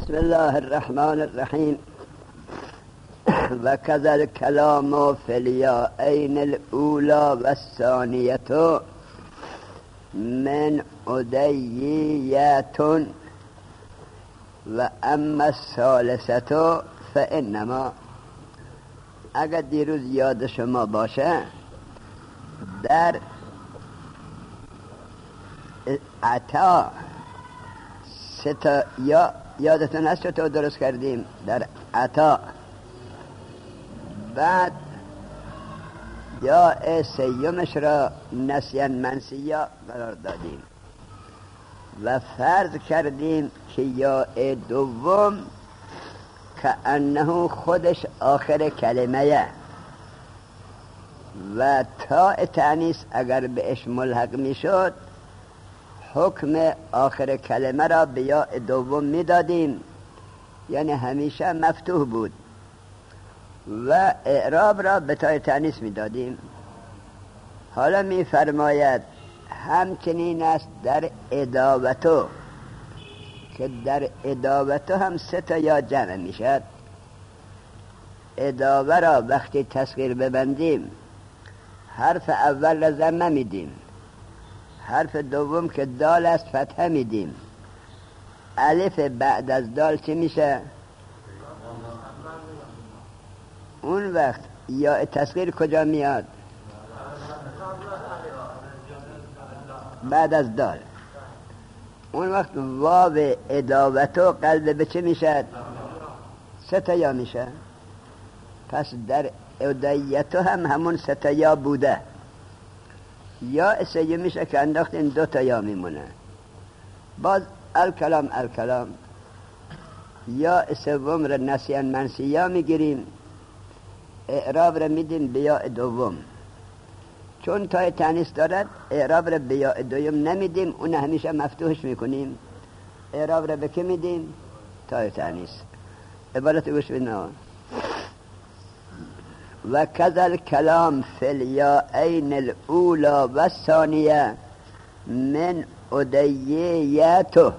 بسم الله الرحمن الرحیم. و كذا الكلام في الياءين الأولى والثانية من أديية و اما الثالثة فإنما. اگر دیروز یاد شما باشه در عطا ستا یا یادتون هست چطور درست کردیم؟ در عطا بعد یا سیومش را نسیان منسیا قرار دادیم و فرض کردیم که یا دوم که انه خودش آخر کلمه و تا تانیث اگر بهش ملحق میشد حکم آخر کلمه را به یا دوم میدادیم، یعنی همیشه مفتوح بود و اعراب را به تای تانیث میدادیم. حالا میفرماید همچنین است در اداوتو، که در اداوتو هم سه تا یا جمع میشد. اداوه را وقتی تصغیر ببندیم حرف اول را ضمه میدیم، حرف دوم که دال است فتحه میدیم، الف بعد از دال چی میشه؟ اون وقت یا تصغیر کجا میاد؟ بعد از دال. اون وقت واو اداوتو قلب به چه میشد؟ سه تا یا میشه. پس در ادایتو هم همون سه تا یا بوده. یا سیوم میشه که انداختین دو تا یا میمونه. باز الکلام یا سوم را نسیان منسیا میگیریم، اعراب را میدیم به یا دوم. چون تای تانیث دارد اعراب را به یا دوم نمیدیم، اون همیشه مفتوحش میکنیم. اعراب را به که میدیم؟ تای تانیث. عبارت گوش بینه. و كذا الكلام في الياءين الأولى والثانية من أدييته،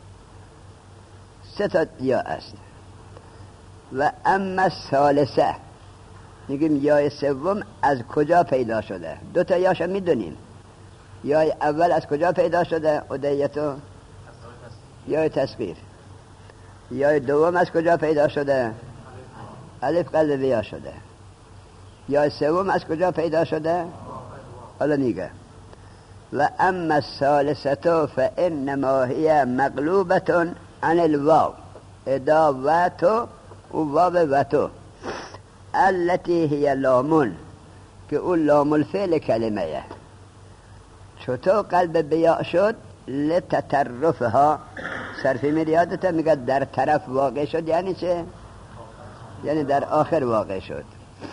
سه یا است. و اما الثالثه میگیم یا سوم از کجا پیدا شده؟ دو تا یاشو میدونیم. یا اول از کجا پیدا شده؟ ادیتو یا تصغیر. یا دوم از کجا پیدا شده؟ الف قلب یا شده. یا سوم از کجا پیدا شده؟ حالا میگه و اما الثالثه فانما هي مغلوبه عن الواو اداوتو و واو وتو التي هي لامون، که اون لام الفعل کلمه. چطور قلب بیا شد؟ لتطرفها. صرفی میریادتا میگه در طرف واقع شد. یعنی چه؟ یعنی در آخر واقع شد.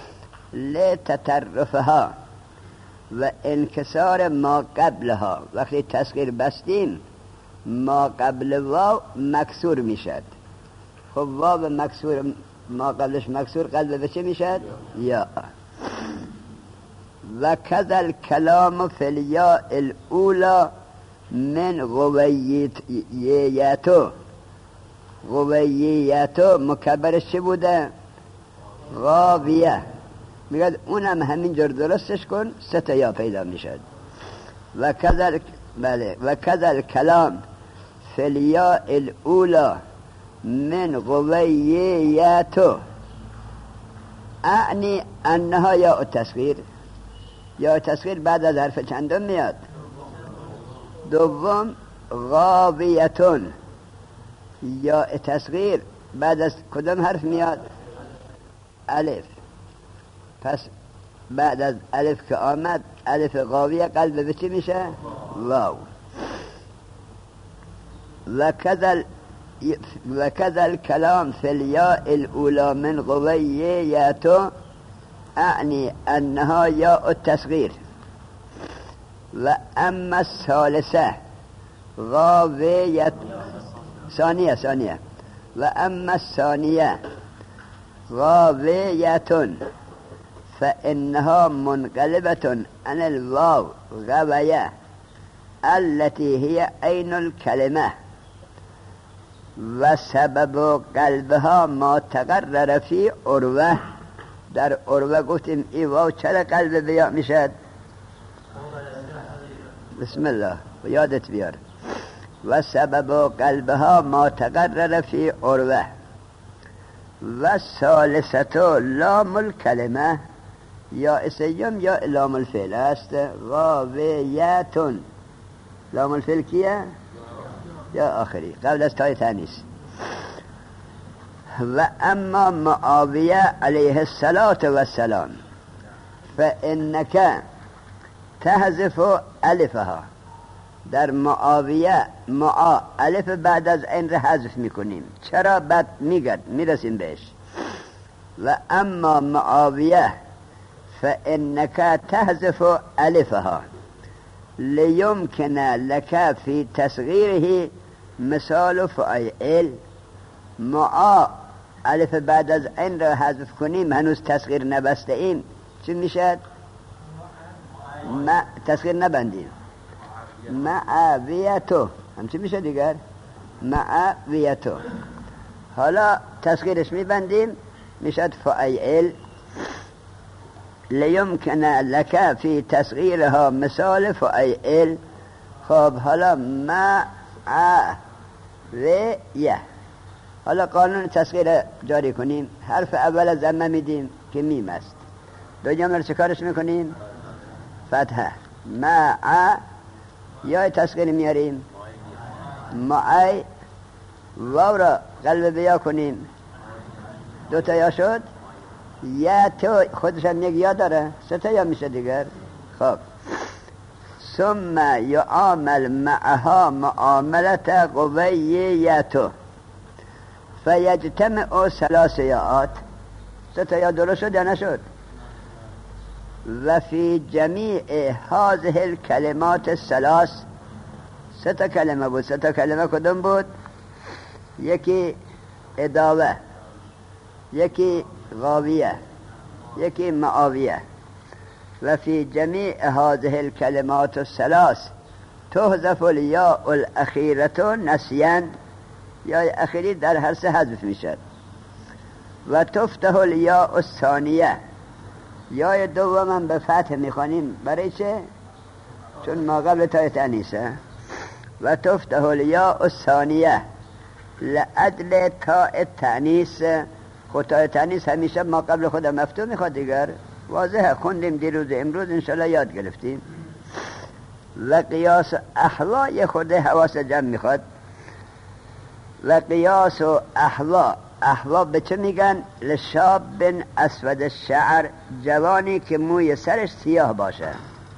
لتطرفها و انکسار ما قبلها. وقتی تصغیر بستیم ما قبل واو مکسور میشد. خب واو مکسور ما قبلش مکسور قلب به چه میشد؟ یا. و كذا الكلام في الياء الاولى من غوییتو. غوییتو مکبرش چه بوده؟ غاویه. میگه اونم همین جور درستش کن، سه تا یا پیدا میشد. و كذا الكلام في الياء الاولى من غوییتو اعنی انها یا تصغیر. یا تصغیر بعد از حرف چندم میاد؟ دوم. غاویتون یا تصغیر بعد از کدام حرف میاد؟ الف. پس بعد از الف که آمد الف غاویه قلب به چی میشه؟ واو. و كذا الكلام في الياء الاولى من غوییتو اعنی انها یا التصغیر. و اما الثالثه غاویت ثانیه و اما الثانیه غاویتون فإنها منقلبة عن الواو غوية التي هي عين الكلمة. و سبب قلبها ما تقرر فی عروه. در عروه گفتیم ای واو چرا قلب بیا میشد؟ بسم الله یادت بیار. و سبب قلبها ما تقرر فی عروه. و ثالثتو لام الکلمه، یا اسیم یا لام الفعل است. غاویتون، لام الفعل کیه؟ یا آخری قبل از تای تانیس. و اما معاویه علیه السلام فانک تحذف الفها. در معاویه الف بعد از این را حذف میکنیم. چرا؟ بعد میرسیم بهش. و اما معاویه فانک تحذف الفها لیمکن لک فی تصغیره مثال فعیل. الف بعد از این را حذف کنیم، هنوز تصغیر نبسته ایم، چی میشد؟ تصغیر نبندیم. معاویتو همچی میشه دیگر، معاویتو. حالا تصغیرش میبندیم، میشد فعیل. لیمکن لک فی تصغیرها مثال فعیل. خب حالا معاویه. حالا قانون تصغیر جاری کنیم. حرف اول از ضمه میدیم که میم است. دوم رو چکارش میکنیم؟ فتحه. یا تصغیر میاریم معای. واو را قلب بیا کنیم، دوتا یا شد. یا تو خودش هم یک یا داره، سه تا یا میشه دیگر. خب ثم یعامل معها معاملت قوییتو فیجتمع ثلاث یاءات. سه تا یا درست شد یا نشد؟ و فی جمیع هذه الکلمات الثلاث. سه تا کلمه بود. سه تا کلمه کدوم بود؟ یکی اداوه، یکی غاویه، یکی معاویه. و فی جمیع هذه الکلمات الثلاث تحذف الیاء الاخیرة نسیاً. یا اخیری در هر سه حذف میشد. و تفتح الیاء الثانیه. یا دوم به فتح میخوانیم. برای چه؟ چون ما قبل تای تانیسه. و تفتح الیاء الثانیه لعدل تاء تانیس. خود تای تانیس همیشه ما قبل خود مفتوح میخواد دیگر. واضحه، خوندیم دیروز امروز انشالله یاد گرفتیم. و قیاس احوا یه خورده حواس جمع میخواد. و قیاس و احوا به چه میگن؟ لشاب بن اسود الشعر، جوانی که موی سرش سیاه باشه.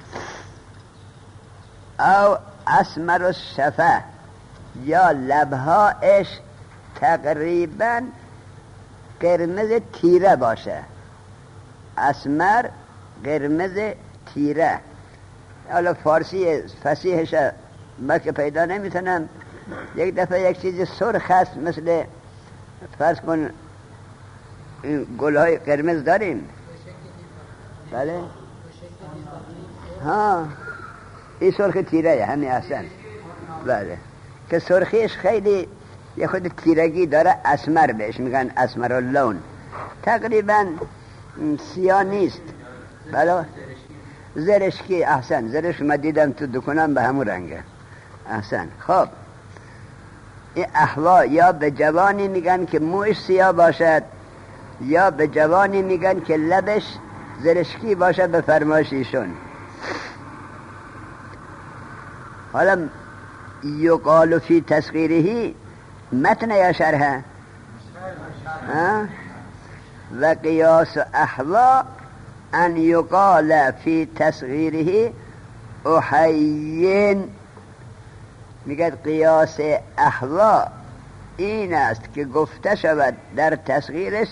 او اسمر الشفه، یا لبهایش تقریبا قرمز تیره باشه. اسمر قرمز تیره. حالا فارسی فصیحش من که پیدا نمیتونم. یک دفعه یک چیز سرخ هست، مثل فرض کن این گلهای قرمز داریم. بله ها، این سرخ تیره همین اصلا. بله که سرخیش خیلی یه خود تیرگی داره. اسمر بهش میگن، اسمر اللون. تقریبا سیاه نیست. بله زرشکی. احسن، زرش من دیدم تو دکانم به همون رنگه. احسن. خب این احوا یا به جوانی میگن که موش سیاه باشد، یا به جوانی میگن که لبش زرشکی باشد به فرمایش ایشون. حالا یقال فی تصغیره متن یا شرحه؟ و قیاس احوا ان یقال فی تصغیره احیین. میگه قیاس احوا این است که گفته شود در تصغیرش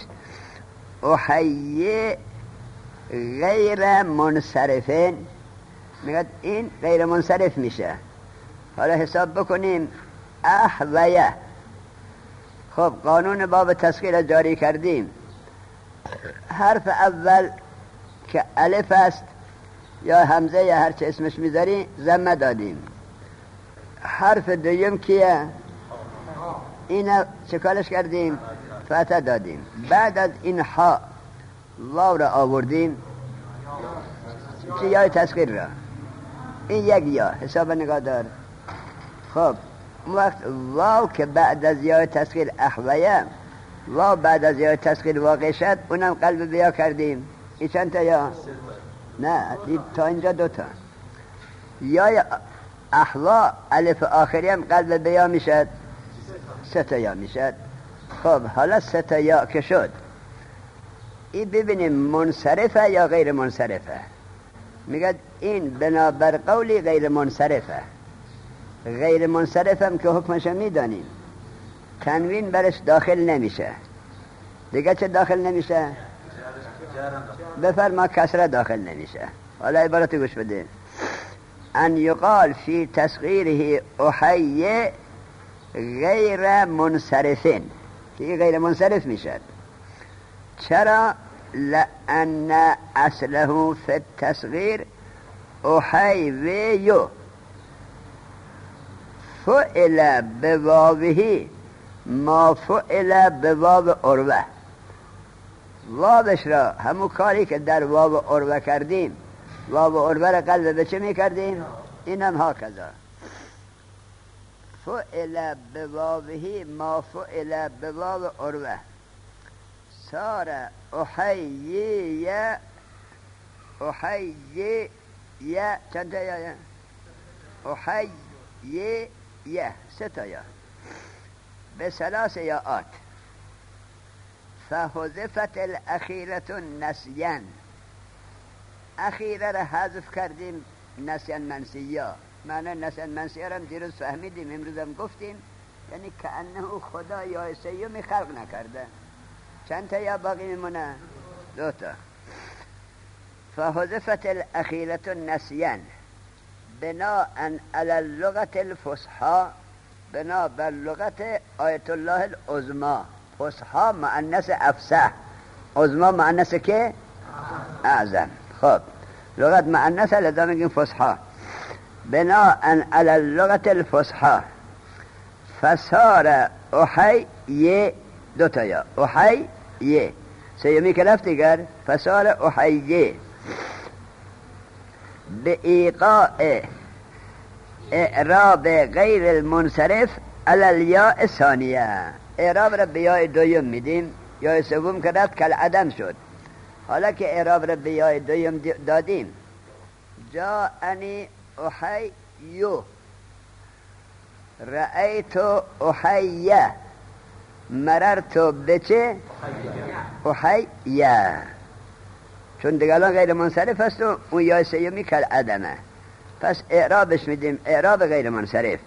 احیی غیر منصرفین. میگه این غیر منصرف میشه. حالا حساب بکنیم احویه. خب قانون باب تصغیر جاری کردیم. حرف اول که الف است یا همزه یا هر چه اسمش میذاری ضمه دادیم. حرف دوم کیه؟ این چکارش کردیم؟ فتح دادیم. بعد از این ها واو را آوردیم، چه یای تسخیر را، این یک یا حساب نگاه دار. خب وقت واو که بعد از یای تسخیر احویه، واو بعد از یای تسخیر واقع شد، اونم قلب بیا کردیم. این چند تا یا؟ نه تا اینجا دوتا. یا احوا الف آخری هم قلب بیا میشد، سه تا یا میشد. خب حالا سه تا یا که شد، این ببینیم منصرفه یا غیر منصرفه. میگه این بنابر قولی غیر منصرفه. غیر منصرف هم که حکمش میدانیم، تنوین برش داخل نمیشه. دیگه چه داخل نمیشه؟ بفرما کسره داخل نمیشه. حالا عبارت گوش بده. ان یقال فی تصغیره احی غیر منصرفین، که غیر منصرف میشد. چرا؟ لأن اصله فی التصغیر احیویو فعل بواوه ما فعل بواو عروه. واوش را همون کاری که در واو عروه کردیم، واو عروه را قلب به چه می کردیم؟ این هم ها کذا. فعل بواوه ما فعل بواو عروه صار احییه چند تا یا؟ احییه سه تا یا به ثلاث یاءات. فحذفت الاخیرة نسیان، اخیره را حذف کردیم نسیان منسیه. معنی نسیان منسیه را هم دیروز فهمیدیم، امروز هم گفتیم، یعنی که انه خدا یا سیومی خلق نکرده. چند تا یا باقی میمونه؟ دو تا. فحذفت الاخیرة نسیان بناء علی اللغة الفصحى، بنا بر لغت آیت الله العظمی. فصحى مؤنث افصح، عظمی مؤنث که؟ اعظم. خب لغت مؤنث لذا میگیم فصحى. بناء علی اللغة الفصحى فصار احیی دو تا یا احیی سیمی که رفت دیگر. فصار احیی به ایقاع اعراب غیر المنصرف علی الیاء ثانیه. اعراب را به یاء دویم میدیم، یاء سوم که رفت کل عدم شد. حالا که اعراب را به یاء دویم دادیم، جاءنی احیو رأیت احیه مررت بچه احیه، چون دیگه الان غیر منصرف است و اون یاء سومی کل عدمه، پس اعرابش میدیم اعراب غیر منصرف.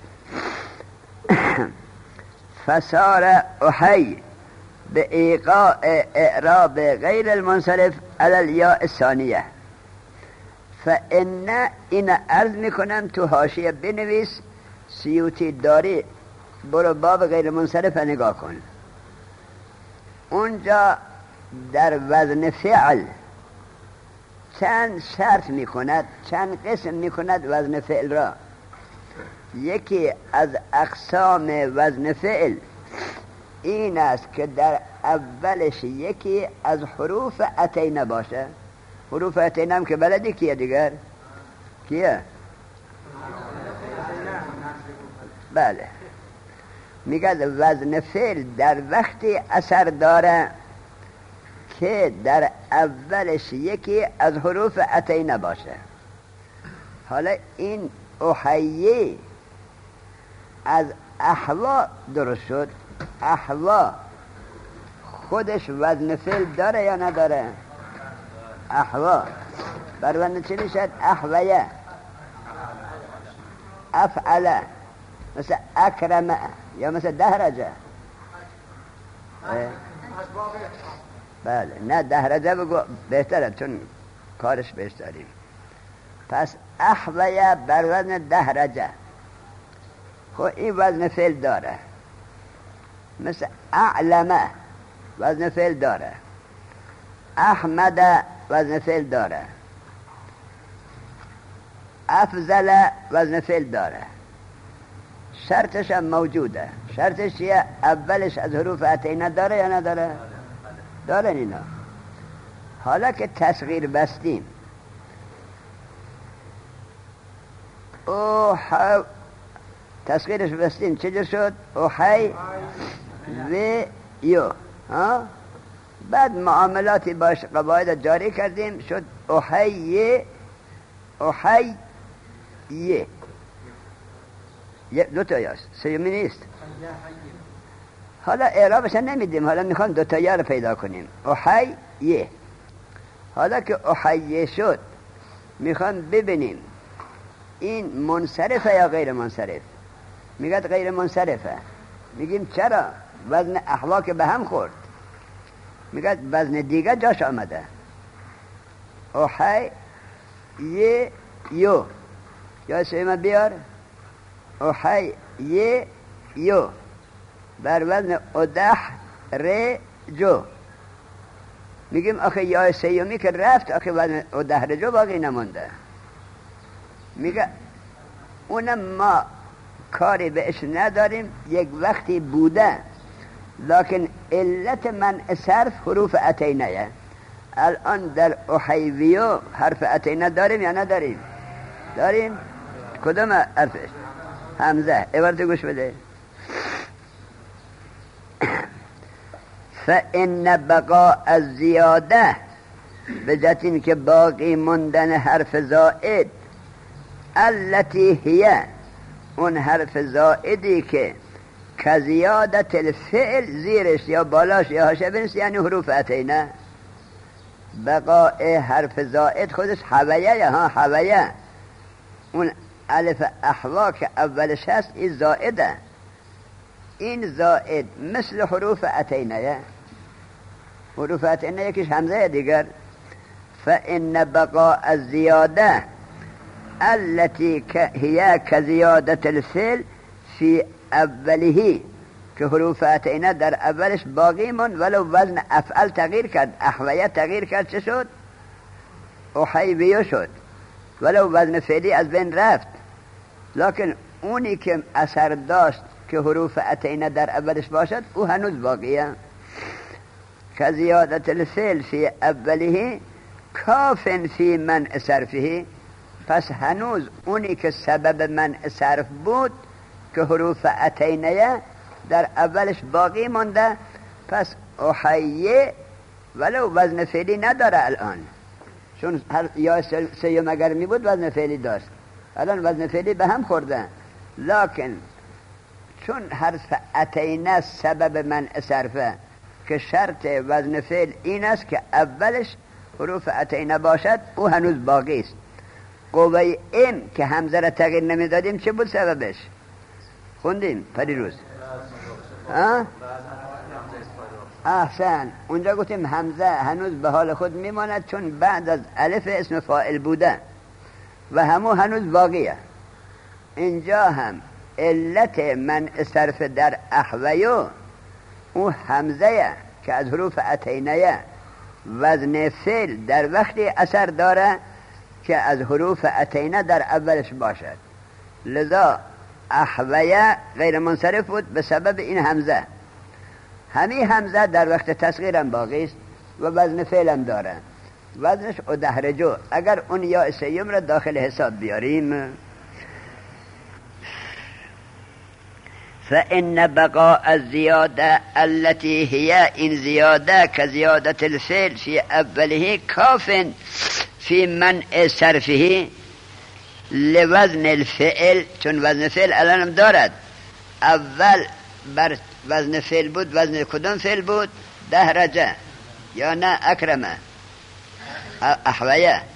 فصار احی به ایقاع اعراب غیر المنصرف علی الیاء الثانیه. فان این عرض میکنم تو حاشیه بنویس، سیوطی داری، برو باب غیر منصرف نگاه کن. اونجا در وزن فعل چند شرط میکند، چند قسم میکند وزن فعل را. یکی از اقسام وزن فعل این است که در اولش یکی از حروف اتینه باشه. حروف اتینه هم که بلدی کیه دیگر؟ کیه؟ بله. میگه وزن فعل در وقتی اثر داره که در اولش یکی از حروف اتینه باشه. حالا این احیی از احوا درست شد. احوا خودش وزن فعل داره یا نداره؟ احوا بر وزن چی میشد؟ احویه، افعله، مثل اکرمه یا مثل دهرجه. بله نه دهرجه بگو بهتره چون کارش بهش داریم. پس احویه بر وزن دهرجه، خب این وزن فعل داره. مثل اعلمه وزن فعل داره، احمد وزن فعل داره، افضل وزن فعل داره، شرطش هم موجوده. شرطش چیه؟ اولش از حروف اتینه داره یا نداره؟ داره اینا. حالا که تصغیر بستیم تصغیرش بستیم چجور شد؟ اوحی و یو. بعد معاملاتی باش قواعد جاری کردیم شد اوحی دو تا یاست، سیومی نیست. حالا اعرابش نمیدیم، حالا میخوام دو تا یا رو پیدا کنیم. اوحی. حالا که اوحی شد میخوام ببینیم این منصرفه یا غیر منصرف. میگه غیر منصرفه. میگیم چرا؟ وزن احواک به هم خورد. میگه وزن دیگه جاش آمده. اوحی یو یا سیما بیار. اوحی یو بر وزن ادح رجو. میگیم آخه یا سیومی که رفت آخه وزن ادح رجو باقی نمونده. میگه اونم ما کاری بهش نداریم، یک وقتی بوده، لکن علت منع صرف حروف اتینه. الان در اوحیویو حرف اتینه داریم یا نداریم؟ داریم. کدوم حرفش؟ همزه. عبارت گوش بده. فإن بقاء الزیاده، به جهت این که باقی موندن حرف زائد، التي هي، اون حرف زائدی که کزیادت الفعل زیرش یا بالاش یا حاشیه بنویسی یعنی حروف اتینه. بقاء حرف زائد خودش حویه یا حویه. اون الف احوا که اولش هست این زائده. این زائد مثل حروف اتینه. حروف اتینه یکیش همزه دیگر. فإن بقاء الزیاده التي هي كزيادة الفعل في اوله، که حروف اتینه در اولش باقی من ولو وزن افعل تغییر کرد. احویه تغییر کرد چه شد؟ اوحیویو شد ولو وزن فعلی از بین رفت، لکن اونی که اثر داشت که حروف اتینه در اولش باشد او هنوز باقیه. كزيادة الفعل في اوله کاف فی منع صرفه. پس هنوز اونی که سبب منع صرف بود که حروف اتینه در اولش باقی مونده، پس اوحیه ولو وزن فعلی نداره الان، چون یا سیوم اگر می بود وزن فعلی داشت، الان وزن فعلی به هم خورده. لکن چون حرف اتینه سبب منع صرفه که شرط وزن فعل این است که اولش حروف اتینه باشد، او هنوز باقی است. قوه ام که همزه را تغییر نمیدادیم چه بود سببش؟ خوندیم پریروز. احسن. اونجا گفتیم همزه هنوز به حال خود میماند چون بعد از الف اسم فاعل بوده و همو هنوز باقیه. اینجا هم علت منع صرف در احویو او همزه که از حروف اتینه وزن فعل در وقتی اثر داره که از حروف اتینه در اولش باشد، لذا احویه غیر منصرف بود به سبب این همزه. همین همزه در وقت تصغیرم باقی است و وزن فعلم داره، وزنش ادهرجو. اگر اون یا سیوم را داخل حساب بیاریم، فإن بقاء الزيادة التي هي إن زيادة كزيادة الفعل في أوله كاف في منع صرفه لوزن الفعل، چون وزن فعل الانم دارد. اول بر وزن فعل بود. وزن کدوم فعل بود؟ دهرجه یا نه اکرمه؟ احویه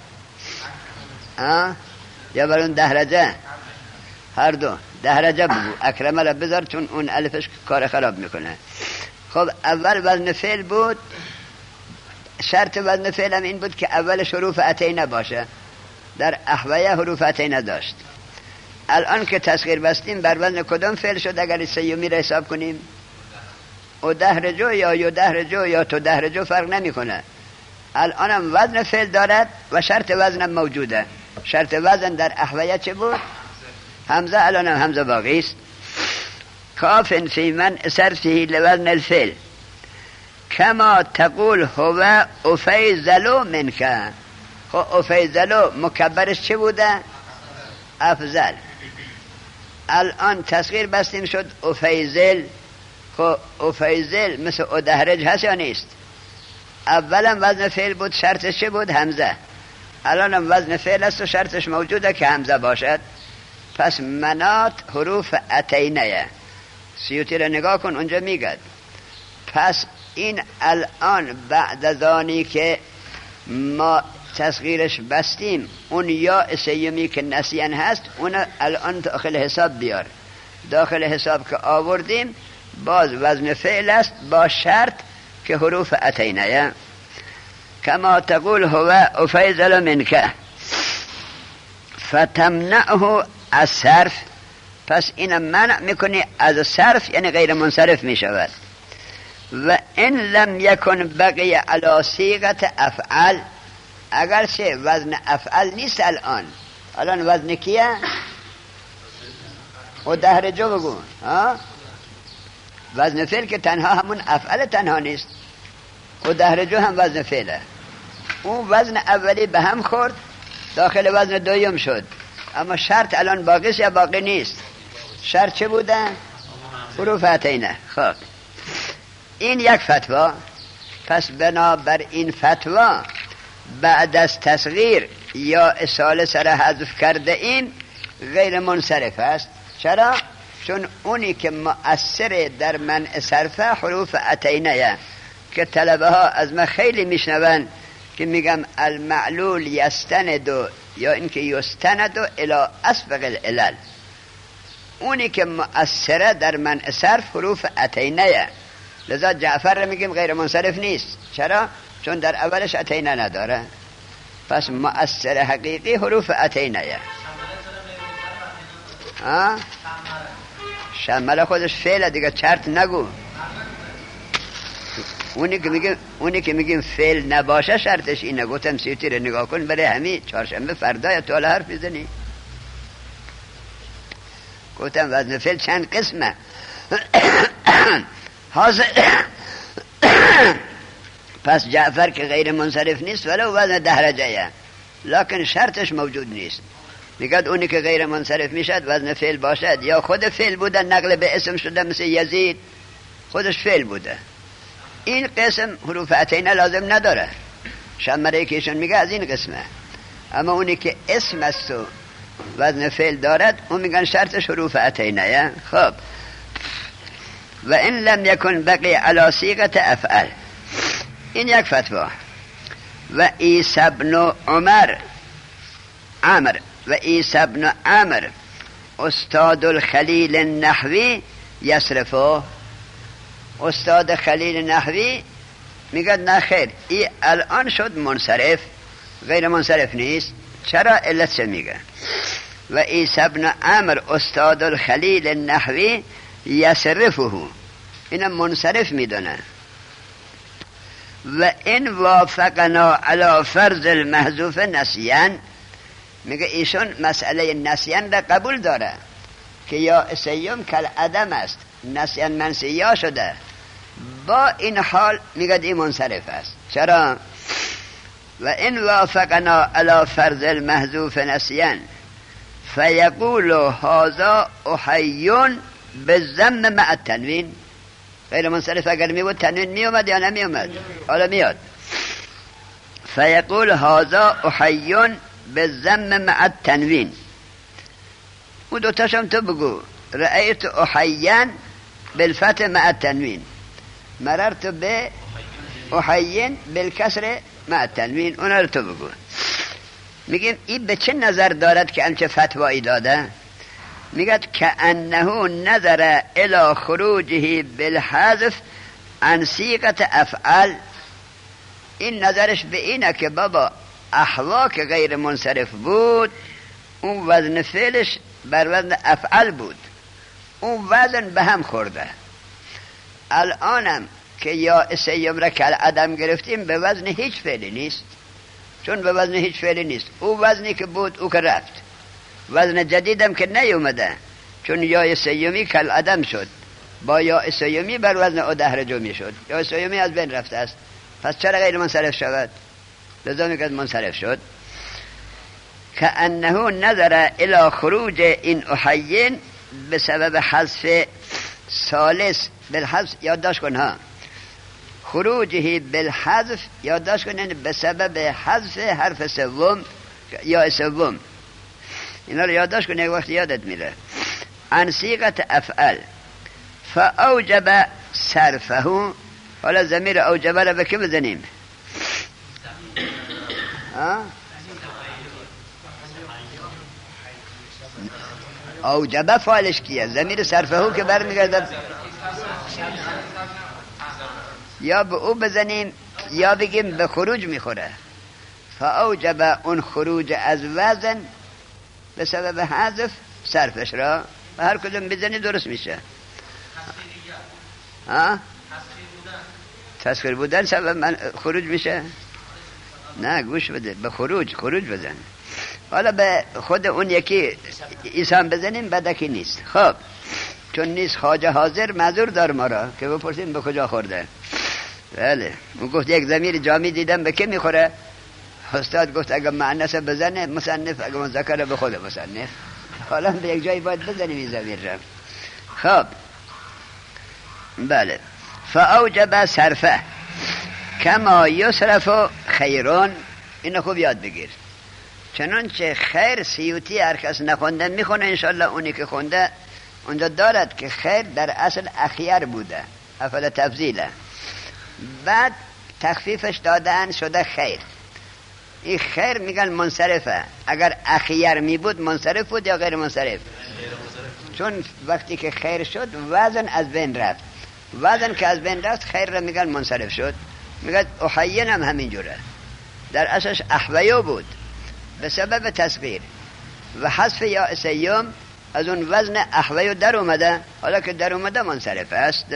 یا برون دهرجه؟ هر دو. دهرجه بگو، اکرمه را بذار چون اون الفش کار خراب میکنه. خب اول وزن فعل بود، شرط وزن فعل هم این بود که اول حروف اتینه باشه. در احویه حروف اتینه داشت. الان که تصغیر بستیم بر وزن کدام فعل شد؟ اگر سیومی را حساب کنیم، او دهرجو یا یو دهرجو یا تو دهرجو فرق نمی کنه. الان هم وزن فعل دارد و شرط وزن هم موجوده. شرط وزن در احویه چه بود؟ همزه. الان هم همزه باقی است. کاف فی من صرفه لوزن الفعل کما تقول هو افیزلو منک. خب افیزلو مکبرش چه بوده؟ افضل. الان تصغیر بستیم شد افیزل. خب افیزل مثل ادهرج هست یا نیست؟ اولا وزن فعل بود، شرطش چه بود؟ همزه. الان وزن فعل است و شرطش موجوده که همزه باشد. پس منات حروف اتینه. سیوطی را نگاه کن اونجا میگد پس این الان بعد از آنی که ما تصغیرش بستیم اون یا سیمی که نسیان هست اون الان داخل حساب بیار. داخل حساب که آوردیم باز وزن فعل است با شرط که حروف اتینه. کما تقول هو افیزل منک فتمنعه از صرف. پس این منع میکنی از صرف، یعنی غیر منصرف میشود. و ان لم یکن بقی علی صیغه افعل، اگرچه وزن افعل نیست الان وزن کیه؟ و دهرجو بگو. وزن فعل که تنها همون افعل تنها نیست، و دهرجو هم وزن فعله. اون وزن اولی به هم خورد داخل وزن دویم شد، اما شرط الان باقیست یا باقی نیست؟ شرط چه بوده؟ حروف اتینه. خب این یک فتوا. پس بنابر این فتوا بعد از تصغیر یا اصاله سر حذف کرده این غیر منصرف است. چرا؟ چون اونی که مؤثر در منع صرفه حروف اتینه که طلبه ها از من خیلی میشنون که میگم المعلول یستند یا اینکه یستند الی اسبق العلل. اونی که مؤثره در منع صرف حروف اتینه. لذا جعفر رو میگیم غیر منصرف نیست. چرا؟ چون در اولش اتینه نداره. پس مؤثر حقیقی حروف اتینه. شمله خودش فعل دیگه، چرت نگو. اونی که میگیم فعل نباشه شرطش اینه. گفتم سیوطی رو نگاه کن برای همین چهارشنبه فردا یا تو حرف میزنی. گفتم وزن فعل چند قسمه. حاضر پس جعفر که غیر منصرف نیست ولو وزن دهرجه، لکن شرطش موجود نیست. میگد اونی که غیر منصرف میشد وزن فعل باشد یا خود فعل بوده نقل به اسم شده، مثل یزید خودش فعل بوده. این قسم حروف اتینه لازم نداره. شمره که ایشون میگه از این قسمه. اما اونی که اسم است و وزن فعل دارد اون میگن شرطش حروف اتینه. خب و ان لم یکن بقی علی صیغه افعل. این یک فتوا. و عیسی بن عمر و عیسی بن عمر استاد الخلیل النحوی یصرفه. استاد خلیل نحوی میگه نه خیر، این الان شد منصرف، غیر منصرف نیست. چرا؟ علت چه میگه؟ و عیسی بن عمر استاد الخلیل النحوی یصرفه، اینم منصرف میدونه. و این وافقنا علی فرض المحذوف نسیان، میگه ایشون مسئله نسیان را قبول داره که یا سیم کل عدم است، نسیان منسیا شده. با این حال میگه این منصرف است. چرا؟ و این وافقنا علی فرض المحذوف نسیان فیقول هذا احیون بالضم مع التنوین. غیر منصرف اگر میبود تنوین میومد یا نمیومد؟ حالا میاد. فیقول هذا احیون بالضم مع التنوین. اون دوتاشم تو بگو. رأیت احیان بالفتح مع التنوین، مررت به احیین بالکسر مع التنوین. اون رو تو بگو. میگیم این به چه نظر دارد که همچه فتوایی داده؟ میگد که انه نظر الى خروجه بالحذف عن صیغه افعل. این نظرش به اینه که بابا احوا که غیر منصرف بود اون وزن فعلش بر وزن افعل بود، اون وزن به هم خورده. الانم که یا سیم را کل عدم گرفتیم به وزن هیچ فعلی نیست، چون به وزن هیچ فعلی نیست. او وزنی که بود او که رفت، وزن جدیدم که نیومده، چون یا سیمی کل عدم شد. با یا سیومی بر وزن ادهرجو میشد. یا سیومی از بین رفته است، پس چرا غیر منصرف شود؟ لذا میگه منصرف شد. که انه نظر الى خروج این احین بسبب حذف ثالث بالحذف. یادداشت کن ها، خروجه بالحذف یادداشت کن بسبب حذف حرف سوم یا سوم. اینا رو یادداشت کن، یک وقت یادت میره. عن صیغه افعل فاوجب صرفه. حالا ضمیر اوجب رو به کی بزنیم؟ اوجب فاعلش کیه؟ ضمیر صرفه که برمیگرده یا به او بزنیم یا بگیم به خروج میخوره. فاوجب اون خروج از وزن به سبب حذف صرفش را، و هر کدوم بزنی درست میشه. تسخیر بودن سبب من خروج میشه؟ نه گوش بده، به خروج بزن. حالا به خود اون یکی ایسان بزنیم بدکی نیست. خب چون نیست خواجه حاضر معذور دار ما را که بپرسیم به کجا خورده. بله اون گفت یک ضمیر جامی دیدم به کی میخوره؟ استاد گفت اگه مؤنث بزنه مصنف، اگه مذکر به خود مصنف. حالا به یک جایی باید بزنیم این ضمیر را. خب بله. فاوجب صرفه کما یصرف خیرون. اینو خوب یاد بگیر. چنانچه خیر سیوطی هر کس نخونده میخونه، انشالله اونی که خونده اونجا دارد که خیر در اصل اخیر بوده، افعل تفضیله، بعد تخفیفش دادن شده خیر. این خیر میگن منصرفه. اگر اخیر می بود منصرف بود یا غیر منصرف؟ چون وقتی که خیر شد وزن از بین رفت، وزن که از بین رفت خیر را میگن منصرف شد. میگن احین هم همین جوره، در اصلش احویو بود، به سبب تصغیر و حذف یا سیوم از اون وزن احویو در اومده. حالا که در اومده منصرف است.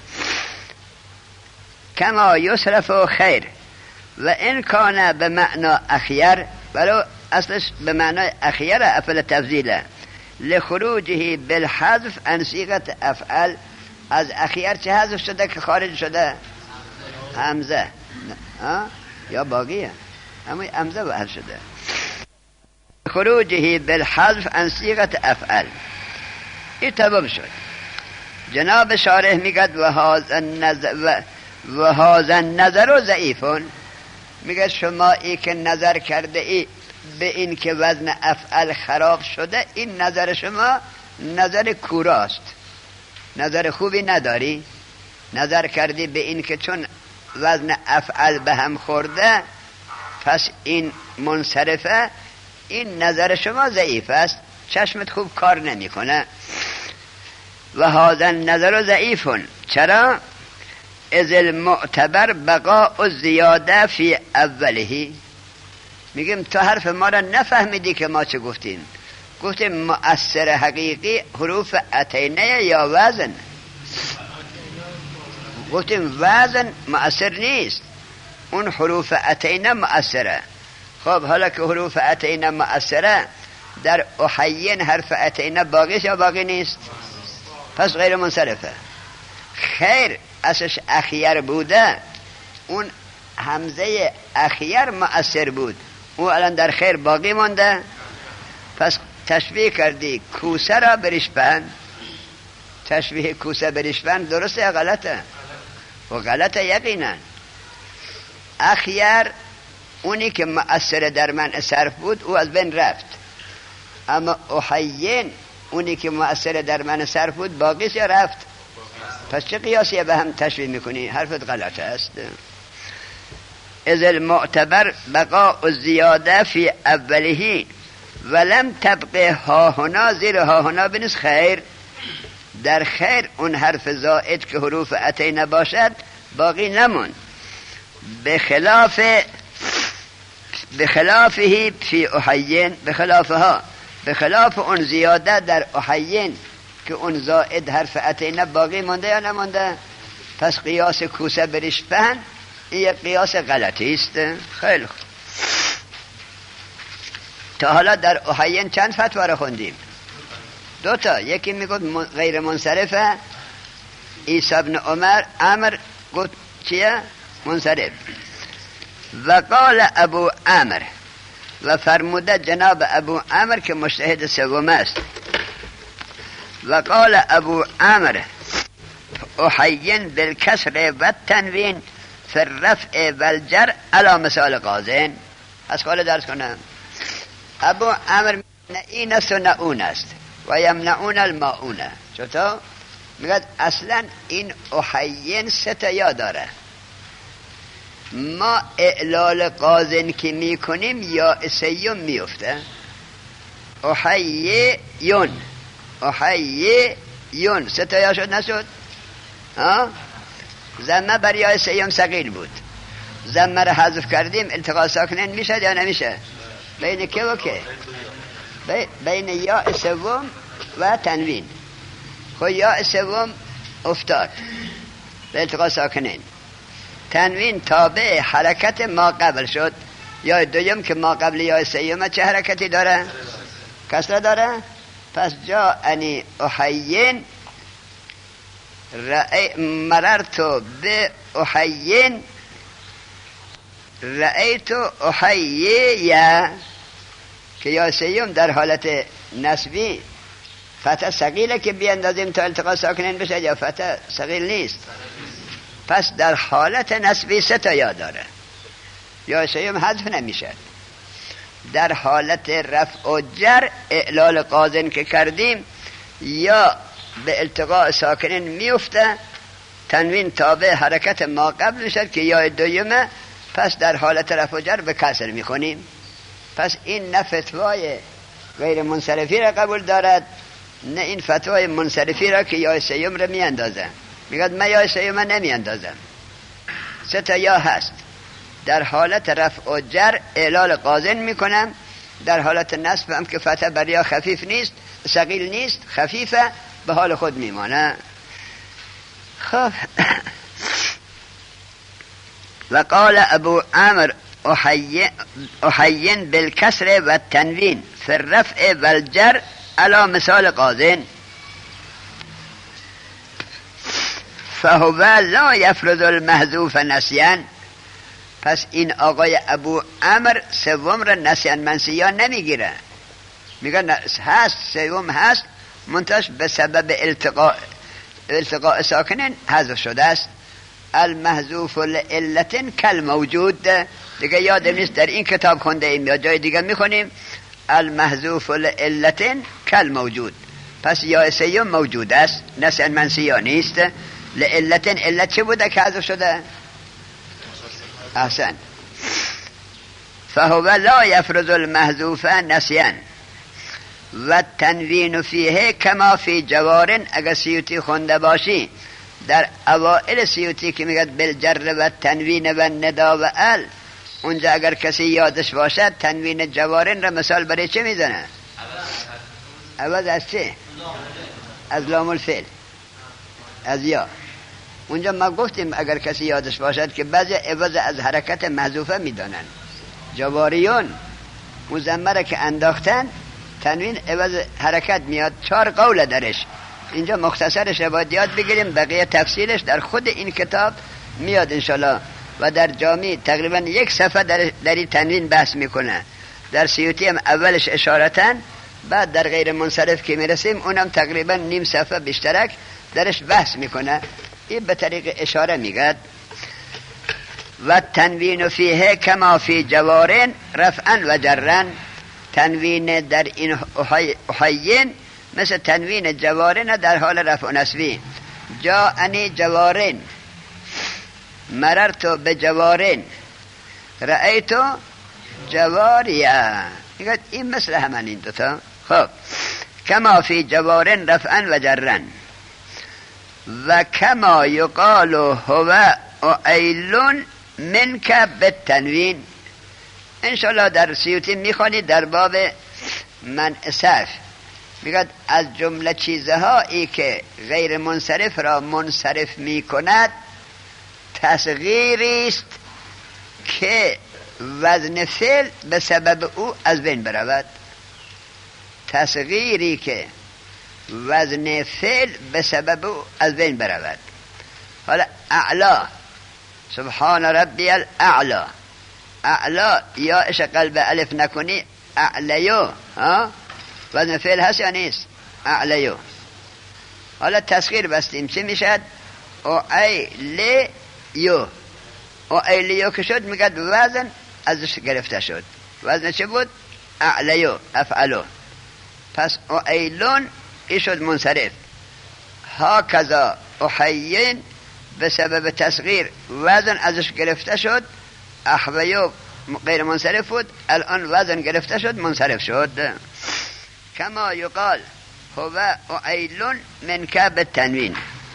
کما یصرف خیر و این کانه به معنا اخیر، ولو اصلش به معنای اخیر افعل تفضیله، لخروجه بالحذف عن صیغه افعل. از اخیر چه حذف شده که خارج شده؟ همزه یا باقیه، اما همزه بحث شده. خروجه بالحذف عن صیغه افعل. این تمام شد. جناب شارح میگد و هذا النظر ضعیفون. میگه شما ای که نظر کرده ای به این که وزن افعل خراب شده، این نظر شما نظر کوراست، نظر خوبی نداری. نظر کردی به این که چون وزن افعل به هم خورده پس این منصرفه. این نظر شما ضعیف است، چشمت خوب کار نمیکنه. و هذا النظر ضعیفون. چرا؟ از المعتبر بقاء الزیاده فی اوله. میگیم تو حرف ما را نفهمیدی که ما چه گفتیم. گفتیم مؤثر حقیقی حروف اتینه یا وزن. گفتیم وزن مؤثر نیست، اون حروف اتینه مؤثره. خب حالا که حروف اتینه مؤثره، در احین حرف اتینه باقیست یا باقی نیست؟ پس غیر منصرفه. خیر اصلش اخیر بوده، اون همزه اخیر مؤثر بود، او الان در خیر باقی مونده. پس تشبیه کردی کوسه را بریشپند. تشبیه کوسه بریشپند درسته یا غلطه؟ و غلطه یقینا. اخیر اونی که مؤثر در منع صرف بود او از بین رفت، اما احین اونی که مؤثر در منع صرف بود باقیست یا رفت؟ پس چه قیاسی به هم تشبیه میکنی؟ حرفت غلط است. از المعتبر بقاء الزیاده فی اوله ولم تبقه ها هنا. زیر ها هنا بنس خیر. در خیر اون حرف زائد که حروف اتینه باشد باقی نمون. بخلافه فی احین. بخلافها، بخلاف اون زیاده در احین که اون زائد حرف اتینه باقی مونده یا نمونده. پس قیاس کوسه بریشپند این قیاس غلطی است. خیلی خوب. تا حالا در احین چند فتوا را خوندیم؟ 2 تا. یکی میگفت غیر منصرفه، عیسی ابن عمر گفت چیه؟ منصرف. و قال ابو عمر، و فرموده جناب ابو عمر که مجتهد سوم است، و قال ابو عمر احین بالکسر و التنوین فی الرفع و الجر علی مثال قازن. از قال درس کنم. ابو عمر نه این است و نه اون است و یمنعون الماعون. چطور؟ میگه اصلا این احین سه تا یا داره. ما اعلال قازن که میکنیم یا سیوم میفته. احیون سه تا یا شد نشد؟ زمه بر یا سیوم ثقیل بود، زمه رو حذف کردیم التقاء ساکنین میشه یا نمیشه؟ بین که و که؟ بین یا سوم و تنوین. خب یا سوم افتاد به التقاء ساکنین، تنوین تابع حرکت ما قبل شد. یا دویم که ما قبل یا سیوم چه حرکتی داره؟ کسره داره. پس جاءنی احین مررت به احین رأیت احییه، که یا سیوم در حالت نسبی فتح ثقیله که بیندازیم تا التقاء ساکنین بشه، یا فتح ثقیل نیست. پس در حالت نسبی سه تا یا داره، یا سیوم حذف نمیشه. در حالت رفع و جر اعلال قازن که کردیم یا به التقاء ساکنین میفته، تنوین تابع حرکت ما قبل میشد که یا دویمه، پس در حالت رفع و جر به کسر میخونیم. پس این نه فتوای غیر منصرفی را قبول دارد، نه این فتوای منصرفی را که یا سیوم را میاندازه. میگه من یا سیوم نمیاندازم، سه تا یا هست. در حالت رفع و جر اعلال قازن میکنم، در حالت نصب هم که فتح بر یا خفیف نیست، ثقیل نیست، خفیفه، به حال خود میمانه. خب و قال ابو عمر احین بالکسر و التنوین فی الرفع و الجر علی مثال قازن فهو لا یفرض المحذوف نسیان. پس این آقای ابو عمر سوم را نسیان منسیان نمیگیره، میگه هست سوم هست، منتش به سبب التقاء ساکنین حذف شده است. المحذوف لعلت کل موجود. دیگه یادم نیست در این کتاب خونده ایم یا جای دیگه میخونیم المحذوف لعلت کل موجود. پس یا سیوم موجود است، نسیان منسیان نیست. لعلت علت چه بوده که حذف شده؟ احسن. فهو لا یفرض المحذوف نسیان و تنوین فیه کما فی جوارن. اگر سیوطی خونده باشی در اوائل سیوطی که میگد بالجر و تنوین و ندا و ال، اونجا اگر کسی یادش باشد تنوین جوارن را مثال برای چه میزنه؟ عوض از چه؟ از لام الفعل، از یا. اونجا ما گفتیم اگر کسی یادش باشد که بعضی عوض از حرکت محذوفه میدانن. جواریون مزمره که انداختن تنوین عوض حرکت میاد. 4 قول درش، اینجا مختصرش باید یاد بگیریم، بقیه تفصیلش در خود این کتاب میاد انشالله. و در جامع تقریبا 1 صفحه در این تنوین بحث میکنه. در سیوطی هم اولش اشارتن، بعد در غیر منصرف که میرسیم اونم تقریبا نیم صفحه بیشترک درش بحث میکنه. این به طریق اشاره میگد و تنوین فیه کما فی جوارن رفعا و جرن. تنوین در این احیین مثل تنوین جوارن در حال رفع و نصبی. جاءنی جوارن، مررت بجوارن، رأیت جواریه. این مثل همان این دوتا. خب کما فی جوارن رفعا و جرن. و کما یقال هو ایلون منک بالتنوین. انشالله در سیوطی میخوانید در باب منع صرف میگه از جمله چیزهایی که غیر منصرف را منصرف میکند تصغیری است که وزن فعل به سبب او از بین برود. تصغیری که وزن فعل به سبب او از بین برود. حالا اعلا، سبحان ربی الاعلا، اعلا یا اش قلب الف نکنی اعلیو، وزن فعل هست یا نیست؟ اعلیو. حالا تسخیر بستیم چی میشد؟ اعلیو. اعلیو که شد میگد وزن ازش گرفته شد. وزن چه بود؟ اعلیو، افعلو. پس اعیلون ای شد منصرف. ها کذا احیین به سبب تصغیر وزن ازش گرفته شد، احویو غیر منصرف بود، الان وزن گرفته شد منصرف شد. کما یقال هو اعیلون من کب تنوین.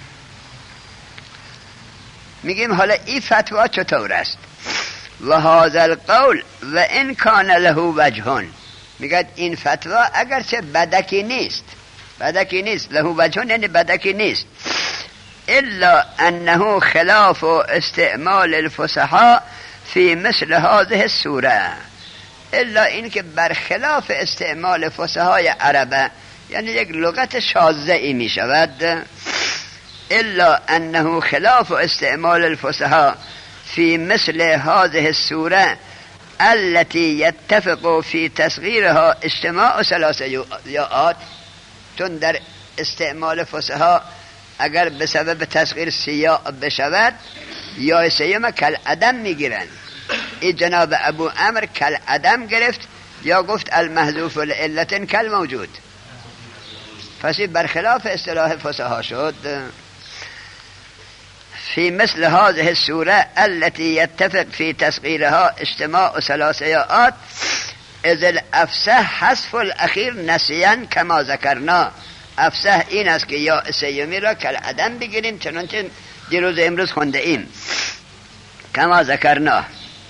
میگیم حالا این فتوا چطور است؟ و هذا القول و ان کان له وجهون. میگه این فتوا اگرچه بدکی نیست، بدکی نیست، له وجهون یعنی بدکی نیست، الا انه خلاف استعمال الفصحاء فی مثل هذه السوره. الا این که برخلاف استعمال فصحای عربه، یعنی یک لغت شاذه ای می شود. الا انه خلاف استعمال الفصحاء في مثل هذه السوره التي يتفق في تصغيرها اجتماع ثلاثه یاءات. چون در استعمال فصحا اگر به سبب تصغیر سیاء بشود یا سیما کل عدم میگیرن. این جناب ابو عمر کل عدم گرفت یا گفت المحذوف لعلت کل موجود. پس برخلاف اصطلاح فصحا شد. في مثل هذه السورة التي يتفق في تصغيرها اجتماع ثلاث ياءات اذ الافصح حذف الاخير نسيا كما ذكرنا. افصح این است که یا سیمی را کل عدم بگیریم چنانچه دیروز امروز خونده ایم. كما ذكرنا.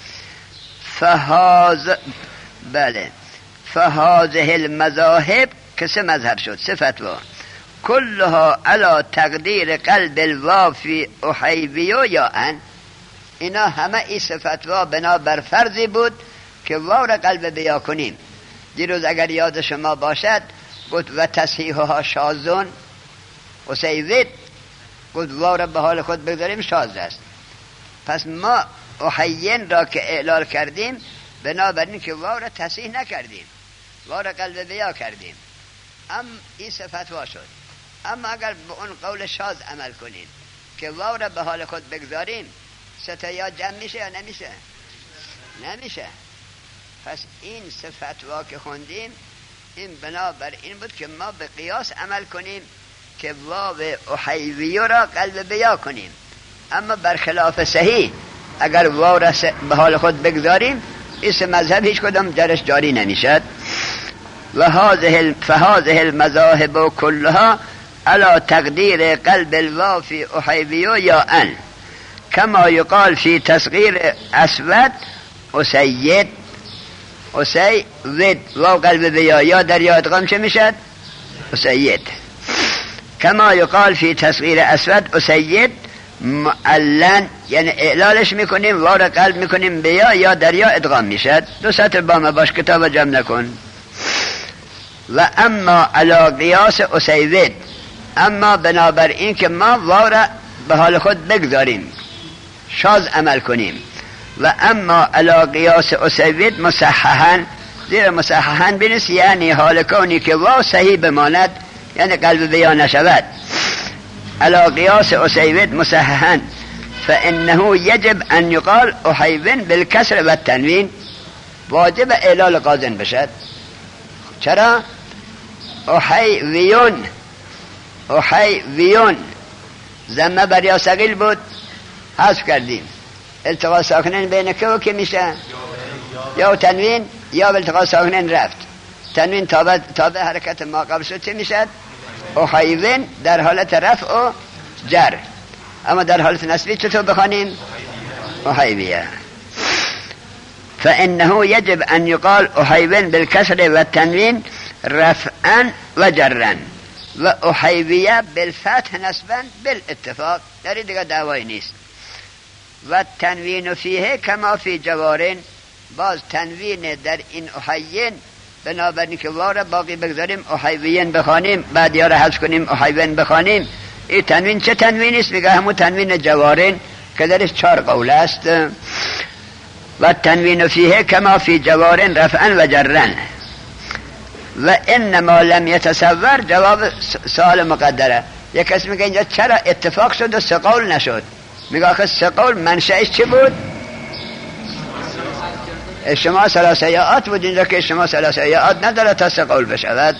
فهذه المذاهب که سه مذهب شد، سه فتوا، كلها على تقدیر قلب الواو فی احیبیو یا ان. اینا همه ای فتوا بنا بر فرضی بود که واو را قلب بیا کنیم. دیروز اگر یاد شما باشد گفت و تصحیحها شاذون و سیوید، گفت واو را به حال خود بگذاریم شاذ است. پس ما احیین را که اعلال کردیم بنابراین که واو را تصحیح نکردیم، واو را قلب بیا کردیم. این فتوا شد. اما اگر به اون قول شاذ عمل کنیم که واو را به حال خود بگذاریم، ستایا جمع میشه یا نمیشه؟ نمیشه. پس این سه فتوا که خوندیم این بنابر این بود که ما به قیاس عمل کنیم که واو احیویو را قلب بیا کنیم. اما برخلاف صحیح اگر واو را به حال خود بگذاریم این سه مذهب هیچ کدام درش جاری نمیشد. فهذه المذاهب كلها على تقدير قلب الواو في احيبيو یا ان كما يقال في تصغير اسود اسید. اسید واو قلب بیا یا در یا ادغام چه میشد؟ اسید. كما يقال في تصغير اسود اسید معلن، یعنی اعلالش میکنیم واو را قلب میکنیم بیا یا در یا ادغام میشد. دو سطر با ما باش، کتاب جمع نکن. و اما علی قیاس اسیوید، اما بنابر این که ما واو را به حال خود بگذاریم شاذ عمل کنیم. و اما علی قیاس اسیوید مصححن، زیر مصححن بنویس یعنی حال کونی که واو صحیح بماند، یعنی قلب بیا نشود. علی قیاس اسیوید مصححن فانه یجب ان یقال احیون بالکسر و التنوین. واجب اعلال قاضن بشد. چرا؟ احیویون، احیویون ضمه بر یا ثقیل بود حذف کردیم. التقاء ساکنین بین که و که میشه؟ یا تنوین یا التقاء ساکنین رفت. تنوین تابع حرکت ما قبل شد چه میشد؟ احیوین در حالت رفع و جر. اما در حالت نصبی چطور بخوانیم؟ احیویه. فإنه يجب أن يقال أحيوين بالكسر والتنوين رفعا وجرا وأحيوية بالفتح نسبا بالاتفاق. در این دیگه دعوایی نیست. والتنوين فيه كما في جوارين، باز تنوین در این احیین بنابراین که واره باقی بگذاریم احیوین بخوانیم، بعد یا را حذف کنیم احیوین بخوانیم، این تنوین چه تنوینی است؟ میگه همون تنوین جوارین که درش 4 قول است. و تنوین فیه کما فی جوارین رفعا و جرن. و انما لم یتصور جواب سوال مقدره. یک کسی میگه اینجا چرا اتفاق شد و 3 قول نشد؟ میگه آخه 3 قول منشأش چی بود؟ اجتماع ثلاثیات بود، اینجا که اجتماع ثلاثیات نداره تا 3 قول بشود.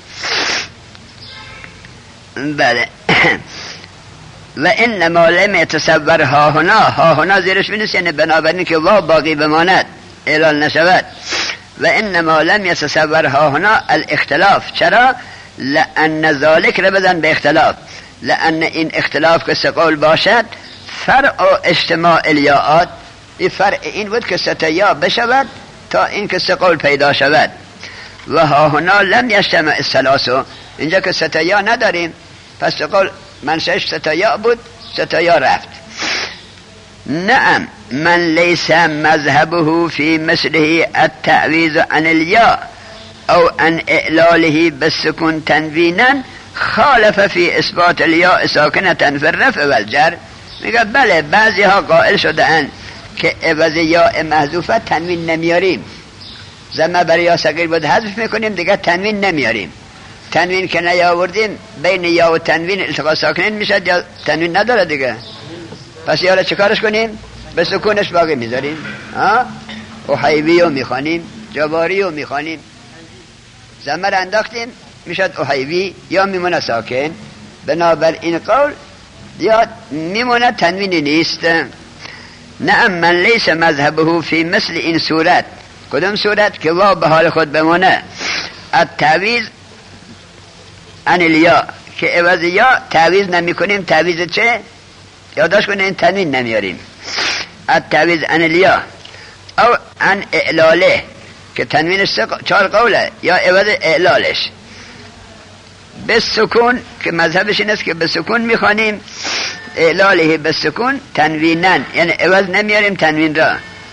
بله. و انما لم يتصور ها هنا زیرش بنویس، یعنی بنابراین که وا باقی بماند اعلال نشود. و انما لم يتصور ها هنا الاختلاف. چرا؟ لان ذالک رو بزن به اختلاف، لان این اختلاف که 3 قول باشد فرع و اجتماع الیاءات، این فرع این بود که 3 یا بشود تا این که 3 قول پیدا شود. و ها هنا لم یجتمع الثلاث، اینجا که 3 یا نداریم، پس 3 قول منشأش 3 یا بود، 3 یا رفت. نعم من لیس مذهبه فی مثله التعویض عن الیاء او عن اعلاله بالسکون تنوینا خالف فی اثبات الیاء ساکنه فی الرفع والجر. میگه بله بعضی ها قائل شدن که عوض یا محذوفه تنوین نمیاریم، زمه برای یا صغیر بود حذف میکنیم، دیگه تنوین نمیاریم. تنوین که نیاوردیم بین یا و تنوین التقاء ساکنین میشد، یا تنوین نداره دیگه، پس یا را چکارش کنیم؟ به سکونش باقی میذاریم. احیوی رو میخوانیم، جواری رو میخوانیم، زمه را انداختیم میشد احیوی، یا میمونه ساکن. بنابر این قول یا میمونه تنوینی نیست. نعم من لیس مذهبه فی مثل این صورت. کدام صورت؟ که وا به حال خود بمونه. التعویض عن الیا، که عوض یا تعویض نمی کنیم. تعویض چه؟ یادداشت کنید، این تنوین نمیاریم. التعویض عن الیا او عن اعلاله، که تنوینش 4 قوله، یا عوض اعلالش. به سکون که مذهبش این است که به سکون میخوانیم، اعلاله به سکون تنوینن، یعنی عوض نمیاریم تنوین را.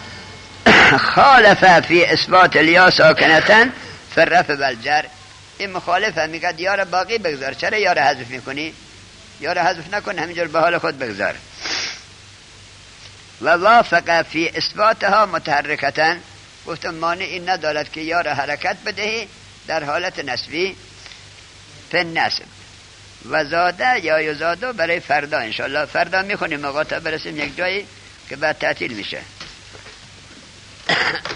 خالفه فی اثبات الیا ساکنتن فی الرفع والجر. این مخالفه، میگه یا را باقی بگذار، چرا یا را حذف میکنی؟ یا را حذف نکن، همینجور به حال خود بگذار. و وافق فی اثباتها متحرکتن، گفتم مانعی ندارد که یا را حرکت بدهی در حالت نسبی فی نسب. و زاده یا یزادو برای فردا، انشالله فردا میخونیم، مقاطع برسیم یک جایی که بعد تعطیل میشه.